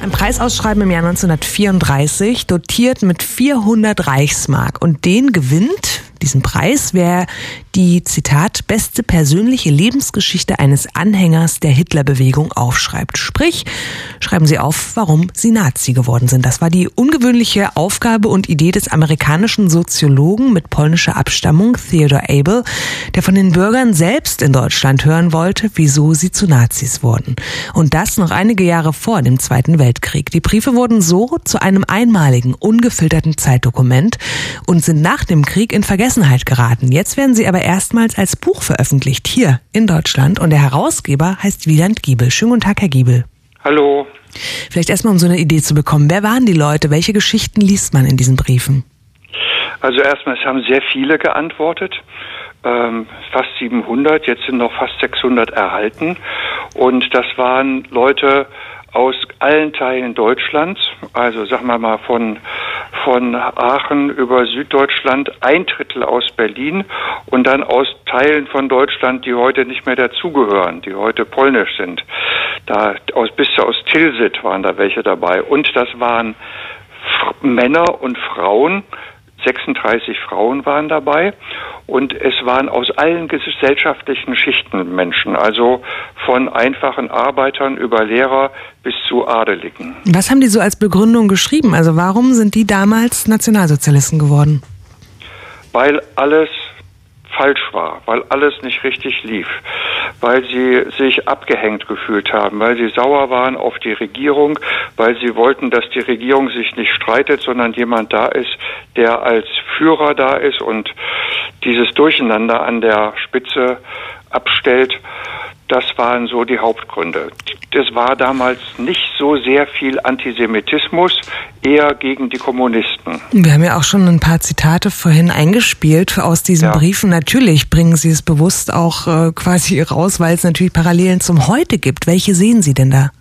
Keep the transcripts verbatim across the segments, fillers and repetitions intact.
Ein Preisausschreiben im Jahr neunzehnhundertvierunddreißig, dotiert mit vierhundert Reichsmark. Und den gewinnt, diesen Preis, wer die, Zitat, beste persönliche Lebensgeschichte eines Anhängers der Hitlerbewegung aufschreibt. Sprich, schreiben Sie auf, warum Sie Nazi geworden sind. Das war die ungewöhnliche Aufgabe und Idee des amerikanischen Soziologen mit polnischer Abstammung, Theodor Abel, der von den Bürgern selbst in Deutschland hören wollte, wieso sie zu Nazis wurden. Und das noch einige Jahre vor dem Zweiten Weltkrieg. Die Briefe wurden so zu einem einmaligen, ungefilterten Zeitdokument und sind nach dem Krieg in Vergessenheit geraten. Jetzt werden sie aber erstmals als Buch veröffentlicht, hier in Deutschland. Und der Herausgeber heißt Wieland Giebel. Schönen guten Tag, Herr Giebel. Hallo. Vielleicht erstmal, um so eine Idee zu bekommen. Wer waren die Leute? Welche Geschichten liest man in diesen Briefen? Also erstmal, es haben sehr viele geantwortet. Ähm, fast siebenhundert, jetzt sind noch fast sechshundert erhalten. Und das waren Leute aus allen Teilen Deutschlands, also sagen wir mal von von Aachen über Süddeutschland, ein Drittel aus Berlin und dann aus Teilen von Deutschland, die heute nicht mehr dazugehören, die heute polnisch sind. Da aus bis aus Tilsit waren da welche dabei und das waren F- Männer und Frauen. sechsunddreißig Frauen waren dabei und es waren aus allen gesellschaftlichen Schichten Menschen, also von einfachen Arbeitern über Lehrer bis zu Adeligen. Was haben die so als Begründung geschrieben? Also warum sind die damals Nationalsozialisten geworden? Weil alles falsch war, weil alles nicht richtig lief, weil sie sich abgehängt gefühlt haben, weil sie sauer waren auf die Regierung, weil sie wollten, dass die Regierung sich nicht streitet, sondern jemand da ist, der als Führer da ist und dieses Durcheinander an der Spitze abstellt. Das waren so die Hauptgründe. Es war damals nicht so sehr viel Antisemitismus, eher gegen die Kommunisten. Wir haben ja auch schon ein paar Zitate vorhin eingespielt aus diesen ja. Briefen. Natürlich bringen Sie es bewusst auch äh, quasi raus, weil es natürlich Parallelen zum Heute gibt. Welche sehen Sie denn da?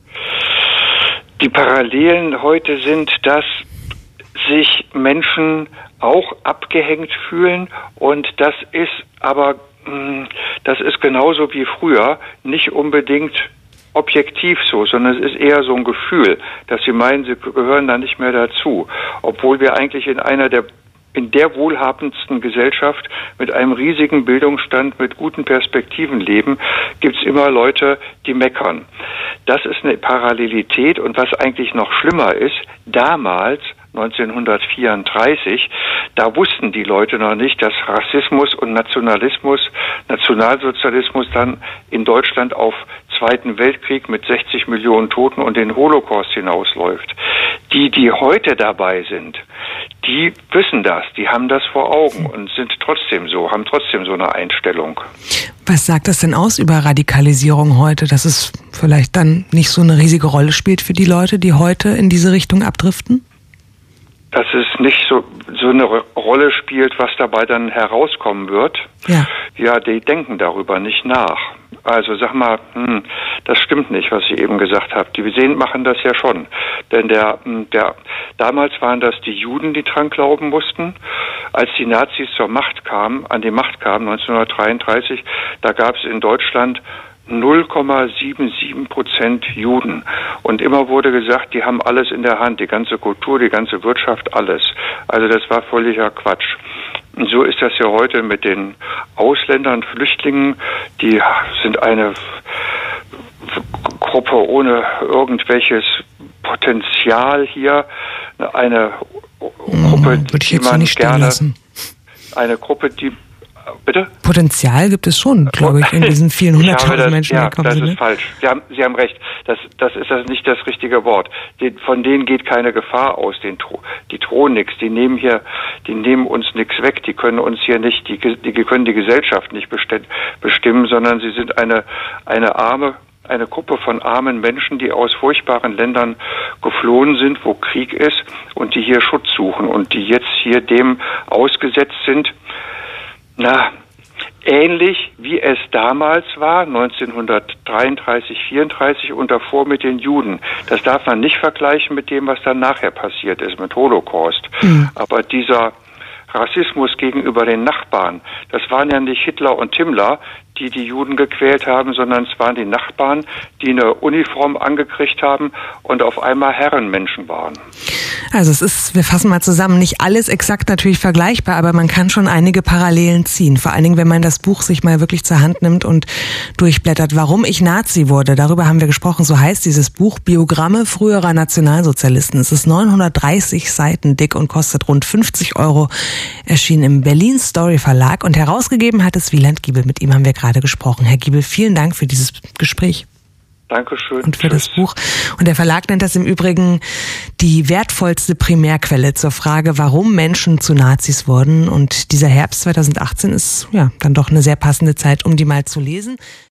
Die Parallelen heute sind, dass sich Menschen auch abgehängt fühlen und das ist aber das ist genauso wie früher nicht unbedingt objektiv so, sondern es ist eher so ein Gefühl, dass sie meinen, sie gehören da nicht mehr dazu, obwohl wir eigentlich in einer der in der wohlhabendsten Gesellschaft mit einem riesigen Bildungsstand, mit guten Perspektiven leben, gibt's immer Leute, die meckern. Das ist eine Parallelität und was eigentlich noch schlimmer ist, damals neunzehnhundertvierunddreißig, da wussten die Leute noch nicht, dass Rassismus und Nationalismus, Nationalsozialismus dann in Deutschland auf Zweiten Weltkrieg mit sechzig Millionen Toten und den Holocaust hinausläuft. Die, die heute dabei sind, die wissen das, die haben das vor Augen und sind trotzdem so, haben trotzdem so eine Einstellung. Was sagt das denn aus über Radikalisierung heute, dass es vielleicht dann nicht so eine riesige Rolle spielt für die Leute, die heute in diese Richtung abdriften? Dass es nicht so so eine Rolle spielt, was dabei dann herauskommen wird. Ja, ja, die denken darüber nicht nach. Also sag mal, hm, das stimmt nicht, was ich eben gesagt habe. Die sehen, machen das ja schon. Denn der, der, damals waren das die Juden, die dran glauben mussten. Als die Nazis zur Macht kamen, an die Macht kamen, neunzehnhundertdreiunddreißig, da gab es in Deutschland null Komma siebenundsiebzig Prozent Juden. Und immer wurde gesagt, die haben alles in der Hand, die ganze Kultur, die ganze Wirtschaft, alles. Also das war völliger Quatsch. Und so ist das ja heute mit den Ausländern, Flüchtlingen, die sind eine Gruppe ohne irgendwelches Potenzial hier, eine Gruppe, hm, die man nicht gerne, lassen. eine Gruppe, die Bitte? Potenzial gibt es schon, glaube ich, in diesen vielen hunderttausend Menschen. Ja, die kommen das sind, ist ne? falsch. Sie haben, Sie haben recht. Das, das ist das nicht das richtige Wort. Die, von denen geht keine Gefahr aus. Den, die drohen nichts. Die nehmen hier, die nehmen uns nichts weg. Die können uns hier nicht, die, die können die Gesellschaft nicht bestimmen, sondern sie sind eine, eine arme, eine Gruppe von armen Menschen, die aus furchtbaren Ländern geflohen sind, wo Krieg ist und die hier Schutz suchen und die jetzt hier dem ausgesetzt sind. Na, ähnlich wie es damals war, neunzehnhundertdreiunddreißig, vierunddreißig und davor mit den Juden. Das darf man nicht vergleichen mit dem, was dann nachher passiert ist, mit Holocaust. Mhm. Aber dieser Rassismus gegenüber den Nachbarn. Das waren ja nicht Hitler und Himmler, die die Juden gequält haben, sondern es waren die Nachbarn, die eine Uniform angekriegt haben und auf einmal Herrenmenschen waren. Also es ist, wir fassen mal zusammen, nicht alles exakt natürlich vergleichbar, aber man kann schon einige Parallelen ziehen. Vor allen Dingen, wenn man das Buch sich mal wirklich zur Hand nimmt und durchblättert. Warum ich Nazi wurde, darüber haben wir gesprochen. So heißt dieses Buch, Biogramme früherer Nationalsozialisten. Es ist neunhundertdreißig Seiten dick und kostet rund fünfzig Euro. Erschien im Berlin Story Verlag und herausgegeben hat es Wieland Giebel. Mit ihm haben wir gerade gesprochen. Herr Giebel, vielen Dank für dieses Gespräch. Dankeschön. Und für Tschüss. das Buch. Und der Verlag nennt das im Übrigen die wertvollste Primärquelle zur Frage, warum Menschen zu Nazis wurden. Und dieser Herbst zweitausendachtzehn ist ja dann doch eine sehr passende Zeit, um die mal zu lesen.